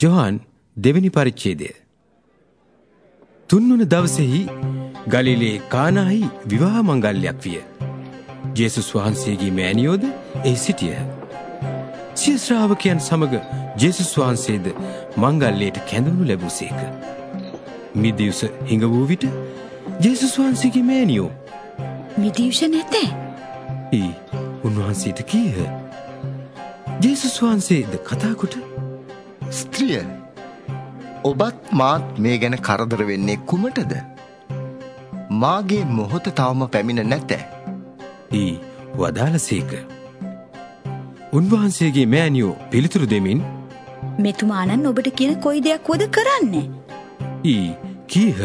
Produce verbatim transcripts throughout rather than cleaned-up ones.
යොහාන් දෙවෙනි පරිච්ඡේදය. තුන්වන දවසෙහි ගලිලේ කානාහි විවාහ මංගල්‍යයක් විය. ජේසුස් වහන්සේගේ මෑණියෝද එහි සිටියහ. සිය ශ්‍රාවකයන් සමග ජේසුස් වහන්සේද මංගල්‍යයට කැඳවනු ලැබුසේක. මිදියුස හිඟ වූ විට ජේසුස් වහන්සේගේ මෑණියෝ මිදියුස නැතේ ඊ උන්වහන්සේට කීහ. ජේසුස් වහන්සේද කතා කොට ස්ත්‍රිය, ඔබත් මාත් මේ ගැන කරදර වෙන්නේ කුමටද? මාගේ මොහොත තවම පැමිණ නැත. ඊ වදාළසේක. උන්වහන්සේගේ මෑණියෝ පිළිතුරු දෙමින් මෙතුමාණන් ඔබට කියන කොයි දෙයක් වද කරන්නේ? ඊ කීහ.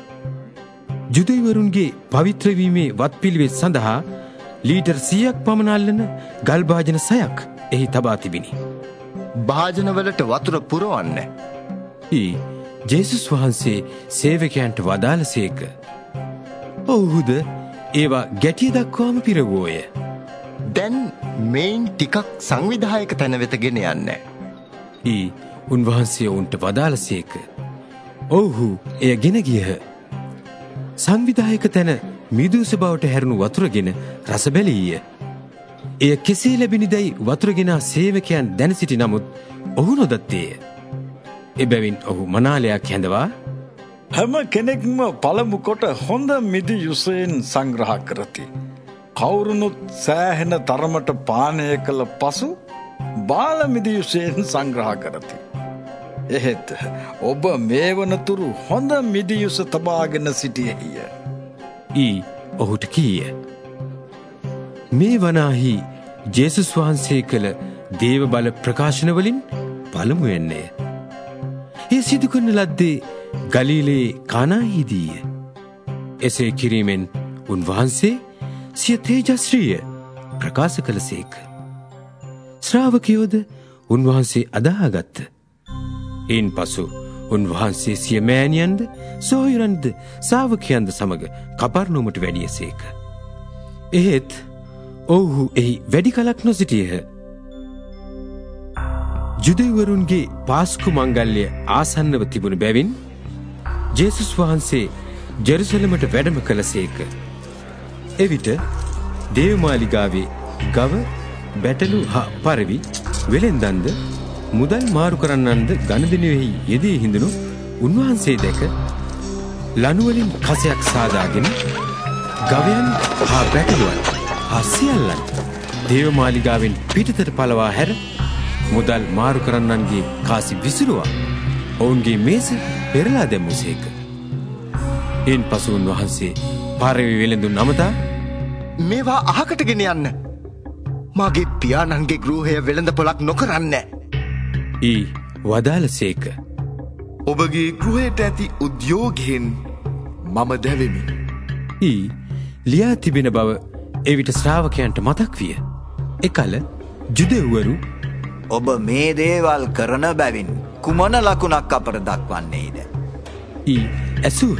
ජුදෙවරුන්ගේ පවිත්‍ර වීමේ වත්පිළිවෙත් සඳහා ලීටර් සීයක් පමණ අල්ලන ගල් භාජන සයක් එහි තබා තිබිනි. භාජනවලට වතුර පුරවන්න. ඊ ජේසුස් වහන්සේ සේවකයන්ට වදාළසේක. ඔවුහුද ඒවා ගැටිය දක්වාම පිරවෝය. දැන් මෙයින් ටිකක් සංවිධායක තැන වෙත ගෙන යන්න. ඊ උන්වහන්සේ ඔවුන්ට වදාළසේක. ඔවුහු එය ගෙන ගියහ. සංවිධායක තැන මිදුස බවට හැරුණු වතුරගෙන රස බැලීය. එය කෙසේ ලැබිනිදැයි වතුරගෙනා සේවකයන් දැන සිටි නමුත් ඔහු නොදත්තේය. එබැවින් ඔහු මනාලයක් හැඳවා හැම කෙනෙක්ම පළමු කොට හොඳ මිදි යුසයෙන් සංග්‍රහ කරති. කවුරුනුත් සෑහෙන තරමට පානය කළ පසු බාල මිදි යුසයෙන් සංග්‍රහ කරති. එහෙත් ඔබ මේ වනතුරු හොඳ මිදි යුස තබාගෙන සිටියෙහිය. ඊ ඔහුට කීය. මේ වනාහි ජේසුස් වහන්සේ කළ දේව බල ප්‍රකාශනවලින් පළමුවෙන්නේ. ඒ සිදු කරන ලද්දේ ගලිලේ කානාහිදීය. එසේ කිරීමෙන් උන්වහන්සේ සිය තේජස්ශ්‍රීය ප්‍රකාශ කළසේක. ශ්‍රාවකයෝද උන්වහන්සේ අදාහගත්ත. ඉන් පසු උන්වහන්සේ සිය මෑණියන්ද සොහොයුරන්ද ශ්‍රාවකයන්ද සමග කපර්නෝමට වැඩියසේක. එහෙත් ඔවුහු එහි වැඩි කලක් නොසිටියහ. ජුදෙවරුන්ගේ පාස්කු මංගල්‍ය ආසන්නව තිබුණු බැවින් ජේසුස් වහන්සේ ජෙරුසලමට වැඩම කළසේක. එවිට දේවමාලිගාවේ ගව, බැටළු හා පරවි වෙළෙන්දන්ද මුදල් මාරු කරන්නන්ද ගණදිනුවෙහි යෙදී හිඳුණු උන්වහන්සේ දැක ලනුවලින් කසයක් සාදාගෙන ගවයන් හා බැටළුවන් හා සියල්ලන් දේවමාලිගාවෙන් පිටතට පලවා හැර මුදල් මාරු කරන්නන්ගේ කාසි විසිරුවා ඔවුන්ගේ මේස පෙරලා දැමුසේක. එන් පසු උන්වහන්සේ පරවි වෙළෙඳුන් අමතා මේවා අහකට ගෙන යන්න. මගේ පියාණන්ගේ ගෘහය වෙළඳ පොලක් නොකරන්න. ඊ වදාළසේක. ඔබගේ ගෘහයට ඇති උද්‍යෝගයෙන් මම දැවෙමි. ඊ ලියා තිබෙන බව එවිට ශ්‍රාවකයන්ට මතක් විය. එකල ජුදෙව්වරු ඔබ මේ දේවල් කරන බැවින් කුමන ලකුණක් අපට දක්වන්නේද? ඊ ඇසූහ.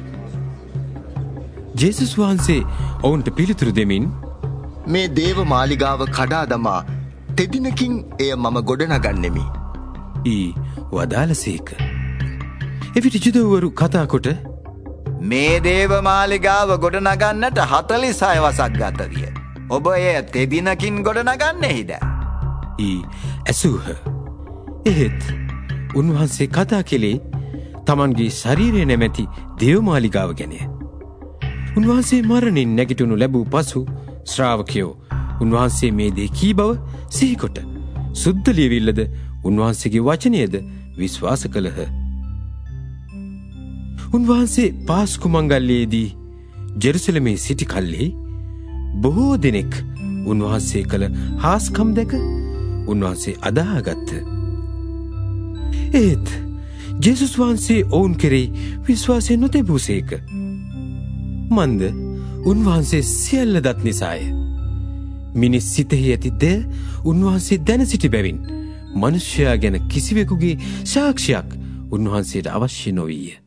ජේසුස් වහන්සේ ඔවුන්ට පිළිතුරු දෙමින් මේ දේව මාලිගාව කඩා දමා තෙදිනකින් එය මම ගොඩනගන්නෙමි. ඊ වදාළසේක. එවිට ජුදෙව්වරු කතා කොට මේ දේව මාලිගාව ගොඩනගන්නට හතළිස් හය වසක් ගත විය. ඔබ එය තෙදිනකින් ගොඩනගන්නේහිද? ඊ ඇසූහ. එහෙත් උන්වහන්සේ කතා කෙලේ තමන්ගේ ශරීරය නැමැති දේවමාලිගාව ගැනය. උන්වහන්සේ මරණින් නැගිටුණු ලැබූ පසු ශ්‍රාවකයෝ උන්වහන්සේ මේ දේ කී බව සිහිකොට සුද්ධ ලියවිල්ලද උන්වහන්සේගේ වචනයද විශ්වාස කළහ. උන්වහන්සේ පාස්කු මංගල්‍යයේදී ජෙරුසලමේ සිටි කල්හි බොහෝ දෙනෙක් උන්වහන්සේ කළ හාස්කම් දැක උන්වහන්සේ අදාහගත්ත. ඒත් ජේසුස් වහන්සේ ඔවුන් කෙරෙහි විශ්වාසය නොතැබූසේක. මන්ද උන්වහන්සේ සියල්ල දත් නිසාය. මිනිස් සිතෙහි ඇති දෙය උන්වහන්සේ දැන සිටි බැවින් මනුෂ්‍යයා ගැන කිසිවෙකුගේ සාක්ෂියක් උන්වහන්සේට අවශ්‍ය නොවීය.